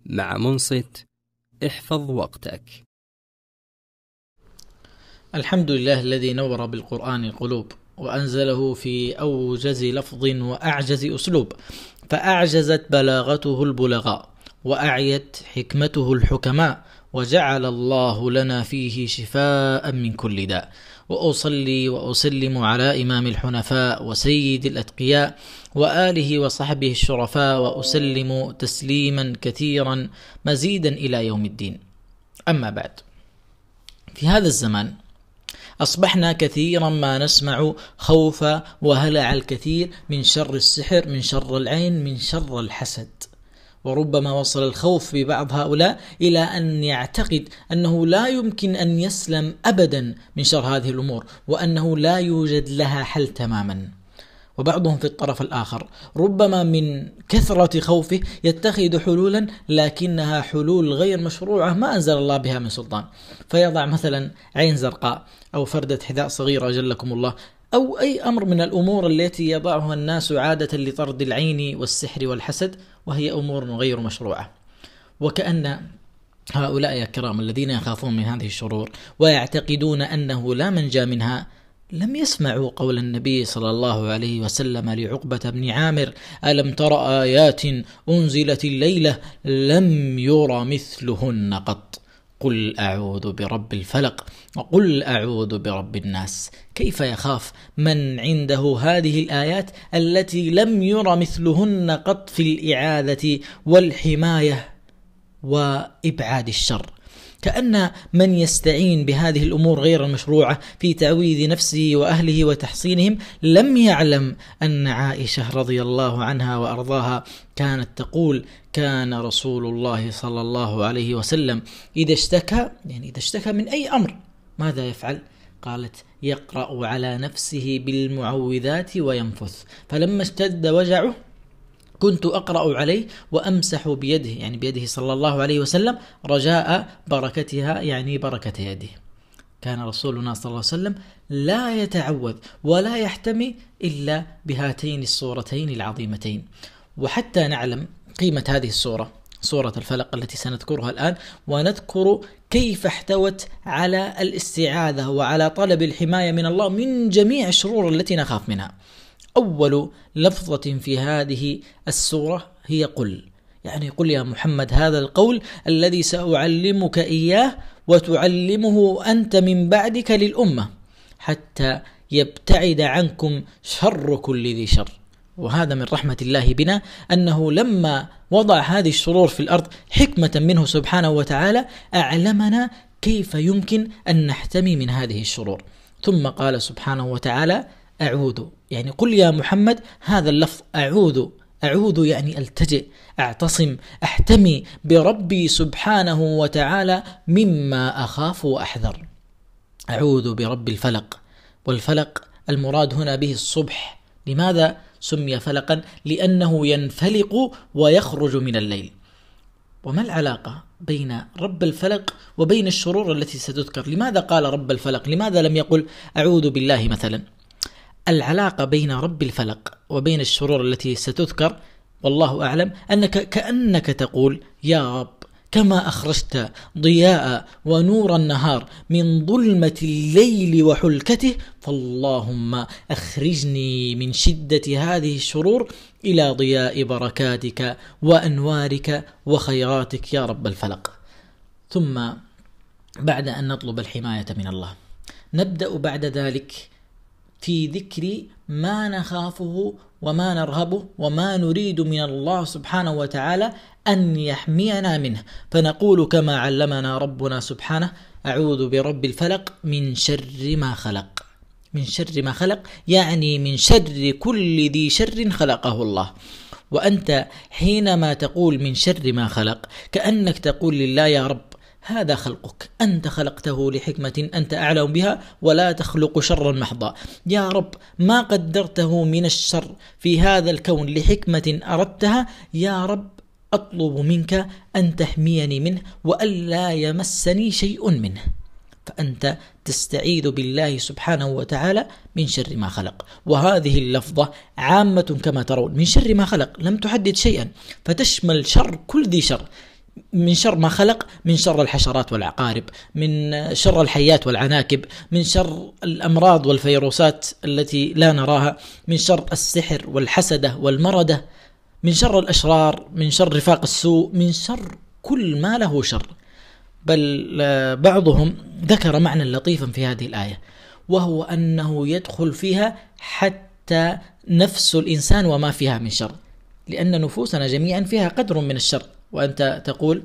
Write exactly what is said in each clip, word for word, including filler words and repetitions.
مع منصت احفظ وقتك. الحمد لله الذي نور بالقرآن القلوب وأنزله في أوجز لفظ وأعجز أسلوب، فأعجزت بلاغته البلغاء وأعيت حكمته الحكماء، وجعل الله لنا فيه شفاء من كل داء. وأصلي وأسلم على إمام الحنفاء وسيد الأتقياء وآله وصحبه الشرفاء، وأسلم تسليما كثيرا مزيدا إلى يوم الدين. أما بعد، في هذا الزمان أصبحنا كثيرا ما نسمع خوف وهلع الكثير من شر السحر، من شر العين، من شر الحسد، وربما وصل الخوف ببعض هؤلاء إلى أن يعتقد أنه لا يمكن أن يسلم أبدا من شر هذه الأمور، وأنه لا يوجد لها حل تماما. وبعضهم في الطرف الآخر ربما من كثرة خوفه يتخذ حلولا لكنها حلول غير مشروعة ما أنزل الله بها من سلطان، فيضع مثلا عين زرقاء أو فردة حذاء صغيرة جلكم الله، أو أي أمر من الأمور التي يضعها الناس عادة لطرد العين والسحر والحسد، وهي أمور غير مشروعة. وكأن هؤلاء يا كرام الذين يخافون من هذه الشرور ويعتقدون أنه لا منجا منها لم يسمعوا قول النبي صلى الله عليه وسلم لعقبة بن عامر: ألم تر آيات أنزلت الليلة لم ير مثلهن قط، قل أعوذ برب الفلق وقل أعوذ برب الناس. كيف يخاف من عنده هذه الآيات التي لم ير مثلهن قط في الإعاذة والحماية وإبعاد الشر؟ كأن من يستعين بهذه الأمور غير المشروعة في تعويذ نفسه وأهله وتحصينهم لم يعلم أن عائشة رضي الله عنها وأرضاها كانت تقول: كان رسول الله صلى الله عليه وسلم إذا اشتكى، يعني إذا اشتكى من أي أمر، ماذا يفعل؟ قالت: يقرأ على نفسه بالمعوذات وينفث، فلما اشتد وجعه كنت أقرأ عليه وأمسح بيده، يعني بيده صلى الله عليه وسلم، رجاء بركتها، يعني بركة يده. كان رسولنا صلى الله عليه وسلم لا يتعوذ ولا يحتمي إلا بهاتين السورتين العظيمتين. وحتى نعلم قيمة هذه السورة، سورة الفلق التي سنذكرها الآن، ونذكر كيف احتوت على الاستعاذة وعلى طلب الحماية من الله من جميع الشرور التي نخاف منها. أول لفظة في هذه السورة هي قل، يعني قل يا محمد هذا القول الذي سأعلمك إياه وتعلمه أنت من بعدك للأمة حتى يبتعد عنكم شر كل ذي شر. وهذا من رحمة الله بنا أنه لما وضع هذه الشرور في الأرض حكمة منه سبحانه وتعالى أعلمنا كيف يمكن أن نحتمي من هذه الشرور. ثم قال سبحانه وتعالى: أعوذ، يعني قل يا محمد هذا اللفظ أعوذ، أعوذ يعني ألتجئ، أعتصم، أحتمي بربي سبحانه وتعالى مما أخاف وأحذر. أعوذ برب الفلق، والفلق المراد هنا به الصبح. لماذا سمي فلقا؟ لأنه ينفلق ويخرج من الليل. وما العلاقة بين رب الفلق وبين الشرور التي ستذكر؟ لماذا قال رب الفلق؟ لماذا لم يقل أعوذ بالله مثلا؟ العلاقة بين رب الفلق وبين الشرور التي ستذكر والله أعلم أنك كأنك تقول: يا رب، كما أخرجت ضياء ونور النهار من ظلمة الليل وحلكته، فاللهم أخرجني من شدة هذه الشرور إلى ضياء بركاتك وأنوارك وخيراتك يا رب الفلق. ثم بعد أن نطلب الحماية من الله نبدأ بعد ذلك في ذكر ما نخافه وما نرهبه وما نريد من الله سبحانه وتعالى أن يحمينا منه، فنقول كما علمنا ربنا سبحانه: أعوذ برب الفلق من شر ما خلق. من شر ما خلق يعني من شر كل ذي شر خلقه الله. وأنت حينما تقول من شر ما خلق كأنك تقول لله: يا رب، هذا خلقك، أنت خلقته لحكمة أنت أعلم بها ولا تخلق شرا محضا. يا رب، ما قدرته من الشر في هذا الكون لحكمة أردتها، يا رب أطلب منك أن تحميني منه وألا يمسني شيء منه. فأنت تستعيذ بالله سبحانه وتعالى من شر ما خلق. وهذه اللفظة عامة كما ترون، من شر ما خلق، لم تحدد شيئا، فتشمل شر كل ذي شر. من شر ما خلق، من شر الحشرات والعقارب، من شر الحيات والعناكب، من شر الأمراض والفيروسات التي لا نراها، من شر السحر والحسدة والمردة، من شر الأشرار، من شر رفاق السوء، من شر كل ما له شر. بل بعضهم ذكر معنى لطيفا في هذه الآية، وهو أنه يدخل فيها حتى نفس الإنسان وما فيها من شر، لأن نفوسنا جميعا فيها قدر من الشر. وأنت تقول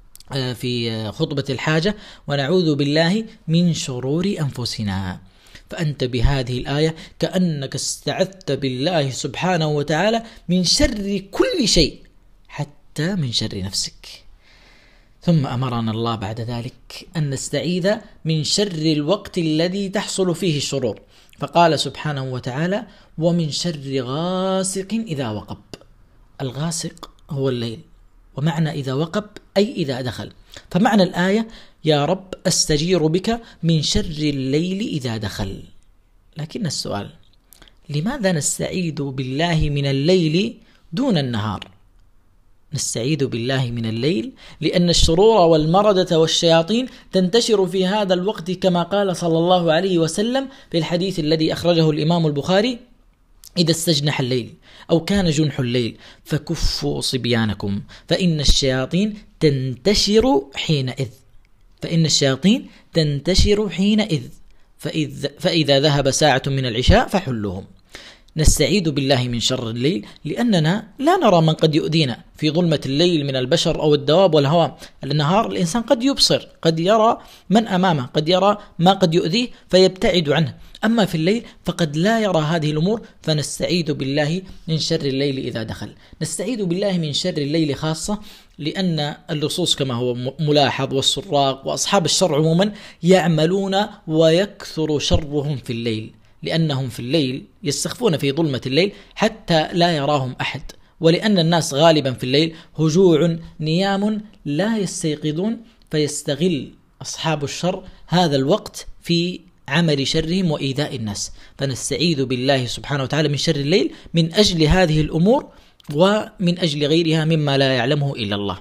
في خطبة الحاجة: ونعوذ بالله من شرور أنفسنا. فأنت بهذه الآية كأنك استعذت بالله سبحانه وتعالى من شر كل شيء حتى من شر نفسك. ثم أمرنا الله بعد ذلك أن نستعيذ من شر الوقت الذي تحصل فيه الشرور، فقال سبحانه وتعالى: ومن شر غاسق إذا وقب. الغاسق هو الليل، ومعنى إذا وقب أي إذا دخل. فمعنى الآية: يا رب أستجير بك من شر الليل إذا دخل. لكن السؤال: لماذا نستعيذ بالله من الليل دون النهار؟ نستعيذ بالله من الليل لأن الشرور والمردة والشياطين تنتشر في هذا الوقت، كما قال صلى الله عليه وسلم في الحديث الذي أخرجه الإمام البخاري: إذا استجنح الليل أو كان جنح الليل فكفوا صبيانكم فإن الشياطين تنتشر حينئذ فإن الشياطين تنتشر حينئذ فإذ فإذا ذهب ساعة من العشاء فحلهم. نستعيذ بالله من شر الليل لأننا لا نرى من قد يؤذينا في ظلمة الليل من البشر أو الدواب والهواء. النهار الإنسان قد يبصر، قد يرى من أمامه، قد يرى ما قد يؤذيه فيبتعد عنه. أما في الليل فقد لا يرى هذه الأمور، فنستعيذ بالله من شر الليل إذا دخل. نستعيذ بالله من شر الليل خاصة لأن اللصوص كما هو ملاحظ والسراق وأصحاب الشر عموما يعملون ويكثر شرهم في الليل، لأنهم في الليل يستخفون في ظلمة الليل حتى لا يراهم أحد، ولأن الناس غالبا في الليل هجوع نيام لا يستيقظون، فيستغل أصحاب الشر هذا الوقت في عمل شرهم وإيذاء الناس. فنستعيذ بالله سبحانه وتعالى من شر الليل من أجل هذه الأمور ومن أجل غيرها مما لا يعلمه إلا الله.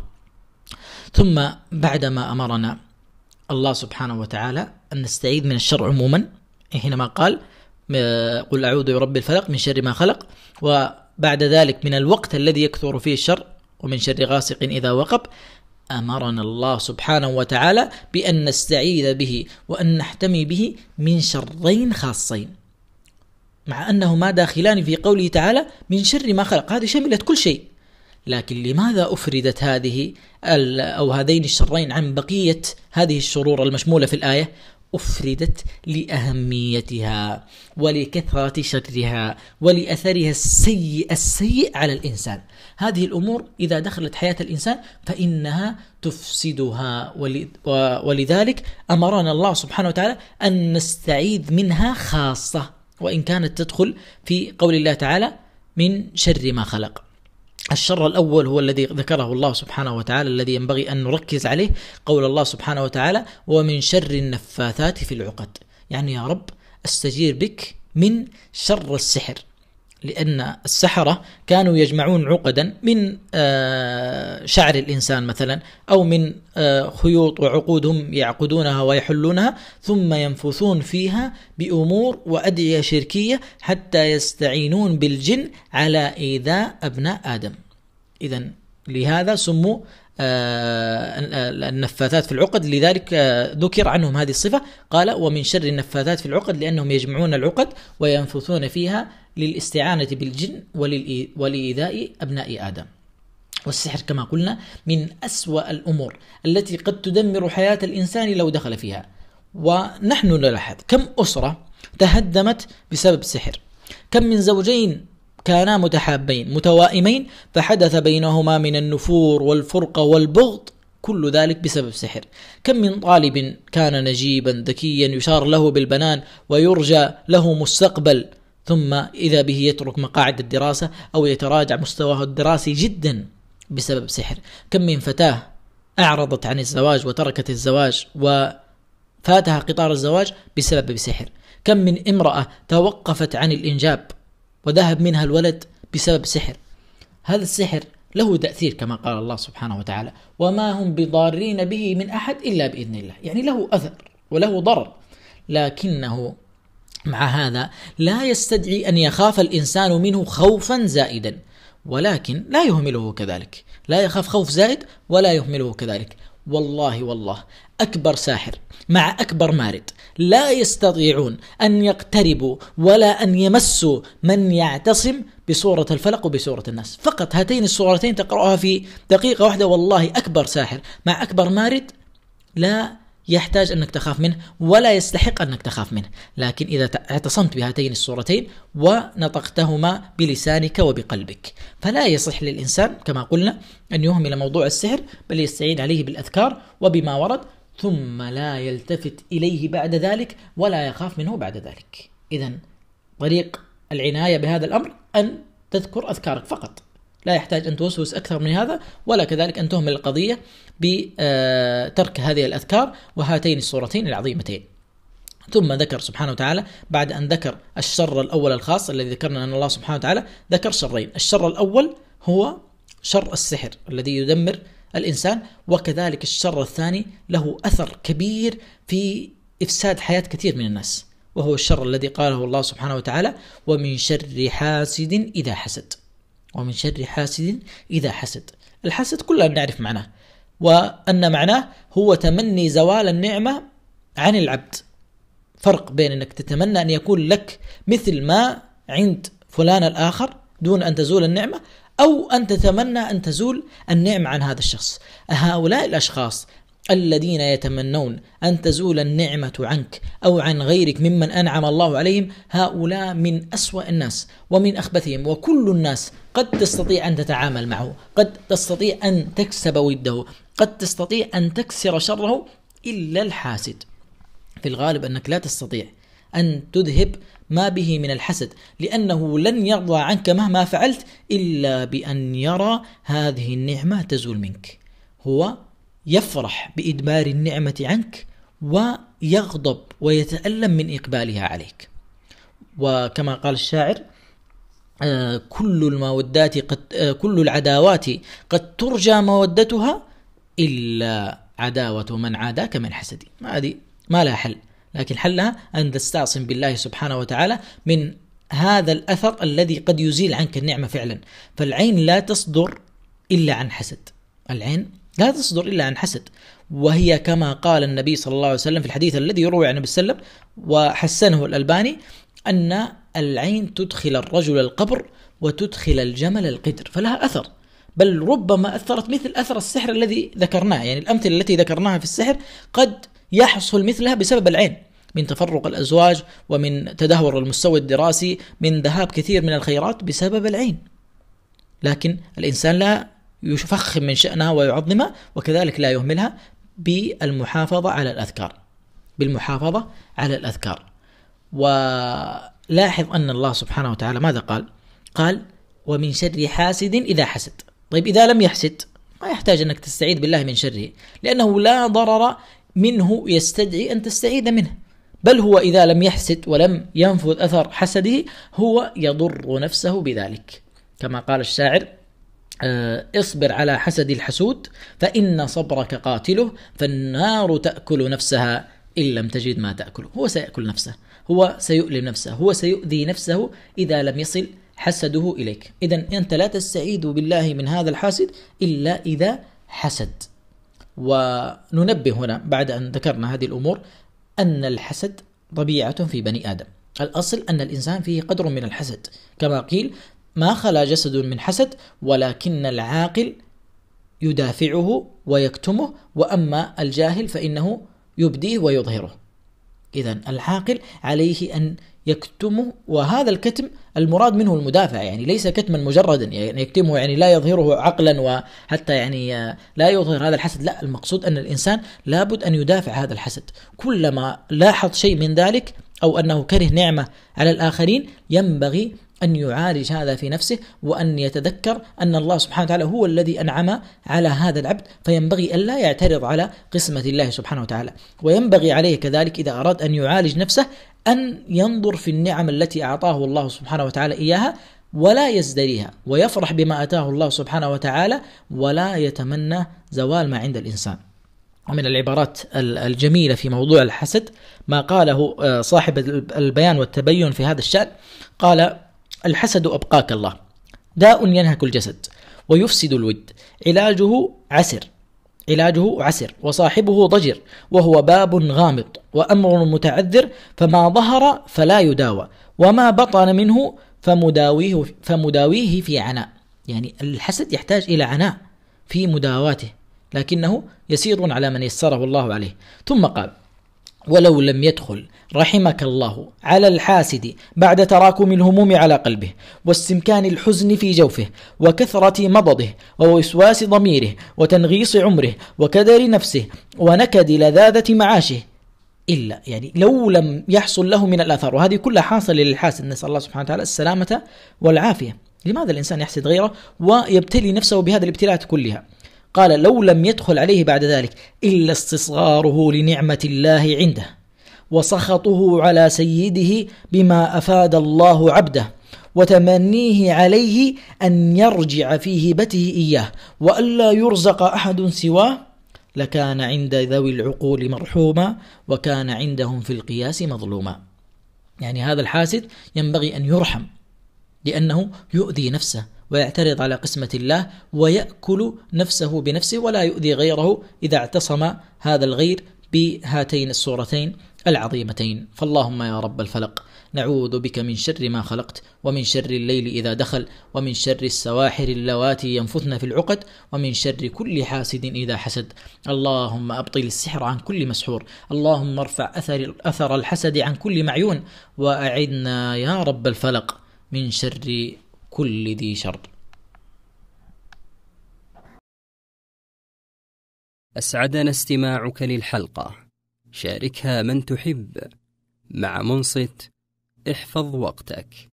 ثم بعدما أمرنا الله سبحانه وتعالى أن نستعيذ من الشر عموما، حينما قال: قل أعوذ برب الفلق من شر ما خلق، وبعد ذلك من الوقت الذي يكثر فيه الشر ومن شر غاسق إذا وقب، أمرنا الله سبحانه وتعالى بأن نستعيذ به وأن نحتمي به من شرين خاصين، مع أنهما داخلان في قوله تعالى من شر ما خلق. هذه شملت كل شيء، لكن لماذا أفردت هذه أو هذين الشرين عن بقية هذه الشرور المشمولة في الآية؟ أفردت لأهميتها ولكثرة شرها ولأثرها السيء السيء على الإنسان. هذه الأمور إذا دخلت حياة الإنسان فإنها تفسدها، ولذلك أمرنا الله سبحانه وتعالى أن نستعيذ منها خاصة، وإن كانت تدخل في قول الله تعالى من شر ما خلق. الشر الأول هو الذي ذكره الله سبحانه وتعالى الذي ينبغي أن نركز عليه، قول الله سبحانه وتعالى: ومن شر النفاثات في العقد. يعني يا رب أستجير بك من شر السحر، لأن السحرة كانوا يجمعون عقدا من شعر الإنسان مثلا، أو من خيوط وعقودهم يعقدونها ويحلونها، ثم ينفثون فيها بأمور وأدعية شركية حتى يستعينون بالجن على إيذاء أبناء آدم. إذن لهذا سموا النفاثات في العقد، لذلك ذكر عنهم هذه الصفة. قال: ومن شر النفاثات في العقد، لأنهم يجمعون العقد وينفثون فيها للاستعانة بالجن ولإيذاء أبناء آدم. والسحر كما قلنا من أسوأ الأمور التي قد تدمر حياة الإنسان لو دخل فيها. ونحن نلاحظ كم أسرة تهدمت بسبب السحر، كم من زوجين كانا متحابين متوائمين فحدث بينهما من النفور والفرقة والبغض، كل ذلك بسبب سحر. كم من طالب كان نجيبا ذكيا يشار له بالبنان ويرجى له مستقبل، ثم إذا به يترك مقاعد الدراسة أو يتراجع مستواه الدراسي جدا بسبب سحر. كم من فتاة أعرضت عن الزواج وتركت الزواج وفاتها قطار الزواج بسبب سحر. كم من امرأة توقفت عن الإنجاب وذهب منها الولد بسبب سحر. هذا السحر له تأثير كما قال الله سبحانه وتعالى: وما هم بضارين به من أحد إلا بإذن الله، يعني له أثر وله ضرر، لكنه مع هذا لا يستدعي أن يخاف الإنسان منه خوفا زائدا، ولكن لا يهمله كذلك، لا يخاف خوف زائد ولا يهمله كذلك. والله والله أكبر ساحر مع أكبر مارد لا يستطيعون أن يقتربوا ولا أن يمسوا من يعتصم بسورة الفلق وبسورة الناس. فقط هاتين السورتين تقرأها في دقيقة واحدة، والله أكبر ساحر مع أكبر مارد لا يحتاج أنك تخاف منه ولا يستحق أنك تخاف منه. لكن إذا اعتصمت بهاتين السورتين ونطقتهما بلسانك وبقلبك فلا يصح للإنسان كما قلنا أن يهمل موضوع السحر، بل يستعين عليه بالأذكار وبما ورد، ثم لا يلتفت إليه بعد ذلك ولا يخاف منه بعد ذلك. إذن طريق العناية بهذا الأمر أن تذكر أذكارك فقط، لا يحتاج أن توسوس أكثر من هذا، ولا كذلك أن تهمل القضية بترك هذه الأذكار وهاتين السورتين العظيمتين. ثم ذكر سبحانه وتعالى بعد أن ذكر الشر الأول الخاص الذي ذكرنا أن الله سبحانه وتعالى ذكر شرين: الشر الأول هو شر السحر الذي يدمر الإنسان، وكذلك الشر الثاني له أثر كبير في إفساد حياة كثير من الناس، وهو الشر الذي قاله الله سبحانه وتعالى: ومن شر حاسد إذا حسد. ومن شر حاسد إذا حسد، الحسد كلنا نعرف معناه، وأن معناه هو تمني زوال النعمة عن العبد. فرق بين أنك تتمنى أن يكون لك مثل ما عند فلان الآخر دون أن تزول النعمة، أو أن تتمنى أن تزول النعمة عن هذا الشخص. هؤلاء الأشخاص الذين يتمنون أن تزول النعمة عنك أو عن غيرك ممن أنعم الله عليهم، هؤلاء من أسوأ الناس ومن أخبثهم. وكل الناس قد تستطيع أن تتعامل معه، قد تستطيع أن تكسب وده، قد تستطيع أن تكسر شره، إلا الحاسد. في الغالب أنك لا تستطيع أن تذهب ما به من الحسد، لأنه لن يرضى عنك مهما فعلت إلا بأن يرى هذه النعمة تزول منك. هو يفرح بإدبار النعمة عنك ويغضب ويتألم من إقبالها عليك. وكما قال الشاعر: آه كل المودات قد آه كل العداوات قد ترجى مودتها إلا عداوة من عاداك من حسدي. ما هذه ما لها حل، لكن حلها أن تستعصم بالله سبحانه وتعالى من هذا الأثر الذي قد يزيل عنك النعمة فعلا. فالعين لا تصدر إلا عن حسد، العين لا تصدر إلا عن حسد، وهي كما قال النبي صلى الله عليه وسلم في الحديث الذي يروي عن النبي صلى الله عليه وسلم وحسنه الألباني، أن العين تدخل الرجل القبر وتدخل الجمل القدر، فلها أثر، بل ربما أثرت مثل أثر السحر الذي ذكرناه. يعني الأمثلة التي ذكرناها في السحر قد يحصل مثلها بسبب العين، من تفرق الأزواج ومن تدهور المستوى الدراسي، من ذهاب كثير من الخيرات بسبب العين. لكن الإنسان لا يفخم من شأنها ويعظمها، وكذلك لا يهملها بالمحافظة على الأذكار بالمحافظة على الأذكار. ولاحظ أن الله سبحانه وتعالى ماذا قال؟ قال: ومن شر حاسد إذا حسد. طيب إذا لم يحسد ما يحتاج أنك تستعيذ بالله من شره، لأنه لا ضرر منه يستدعي أن تستعيذ منه، بل هو إذا لم يحسد ولم ينفذ أثر حسده هو يضر نفسه بذلك، كما قال الشاعر: اصبر على حسد الحسود فإن صبرك قاتله، فالنار تأكل نفسها إن لم تجد ما تأكله. هو سيأكل نفسه، هو سيؤلم نفسه، هو سيؤذي نفسه إذا لم يصل حسده إليك. إذن أنت لا تستعيذ بالله من هذا الحاسد إلا إذا حسد. وننبه هنا بعد أن ذكرنا هذه الأمور أن الحسد طبيعة في بني آدم، الأصل أن الإنسان فيه قدر من الحسد، كما قيل: ما خلا جسد من حسد ولكن العاقل يدافعه ويكتمه، وأما الجاهل فإنه يبديه ويظهره. إذن العاقل عليه أن يكتمه، وهذا الكتم المراد منه المدافع، يعني ليس كتما مجردا يعني يكتمه يعني لا يظهره عقلا وحتى يعني لا يظهر هذا الحسد، لا، المقصود أن الإنسان لابد أن يدافع هذا الحسد. كلما لاحظ شيء من ذلك أو أنه كره نعمة على الآخرين ينبغي أن يعالج هذا في نفسه، وأن يتذكر أن الله سبحانه وتعالى هو الذي أنعم على هذا العبد، فينبغي أن لا يعترض على قسمة الله سبحانه وتعالى. وينبغي عليه كذلك إذا أراد أن يعالج نفسه أن ينظر في النعم التي أعطاه الله سبحانه وتعالى إياها، ولا يزدريها، ويفرح بما أتاه الله سبحانه وتعالى ولا يتمنى زوال ما عند الإنسان. ومن العبارات الجميلة في موضوع الحسد ما قاله صاحب البيان والتبين في هذا الشأن، قال: الحسد أبقاك الله داء ينهك الجسد ويفسد الود، علاجه عسر علاجه عسر وصاحبه ضجر، وهو باب غامض وأمر متعذر، فما ظهر فلا يداوى، وما بطن منه فمداويه, فمداويه في عناء. يعني الحسد يحتاج إلى عناء في مداواته، لكنه يسير على من يسره الله عليه. ثم قال: ولو لم يدخل رحمك الله على الحاسد بعد تراكم الهموم على قلبه، واستمكان الحزن في جوفه، وكثرة مضضه، ووسواس ضميره، وتنغيص عمره، وكدر نفسه، ونكد لذاذة معاشه، إلا يعني لو لم يحصل له من الآثار، وهذه كلها حاصل للحاسد، نسأل الله سبحانه وتعالى السلامة والعافية. لماذا الإنسان يحسد غيره ويبتلي نفسه بهذه الابتلاءات كلها؟ قال: لو لم يدخل عليه بعد ذلك إلا استصغاره لنعمة الله عنده، وسخطه على سيده بما أفاد الله عبده، وتمنيه عليه أن يرجع في هبته إياه، وألا يرزق أحد سواه، لكان عند ذوي العقول مرحوما، وكان عندهم في القياس مظلوما. يعني هذا الحاسد ينبغي أن يرحم، لأنه يؤذي نفسه ويعترض على قسمة الله، ويأكل نفسه بنفسه، ولا يؤذي غيره إذا اعتصم هذا الغير بهاتين الصورتين العظيمتين. فاللهم يا رب الفلق نعوذ بك من شر ما خلقت، ومن شر الليل إذا دخل، ومن شر السواحر اللواتي ينفثن في العقد، ومن شر كل حاسد إذا حسد. اللهم أبطل السحر عن كل مسحور، اللهم ارفع أثر, أثر الحسد عن كل معيون، وأعدنا يا رب الفلق من شر كل ذي شر. أسعدنا استماعك للحلقة، شاركها من تحب. مع منصت احفظ وقتك.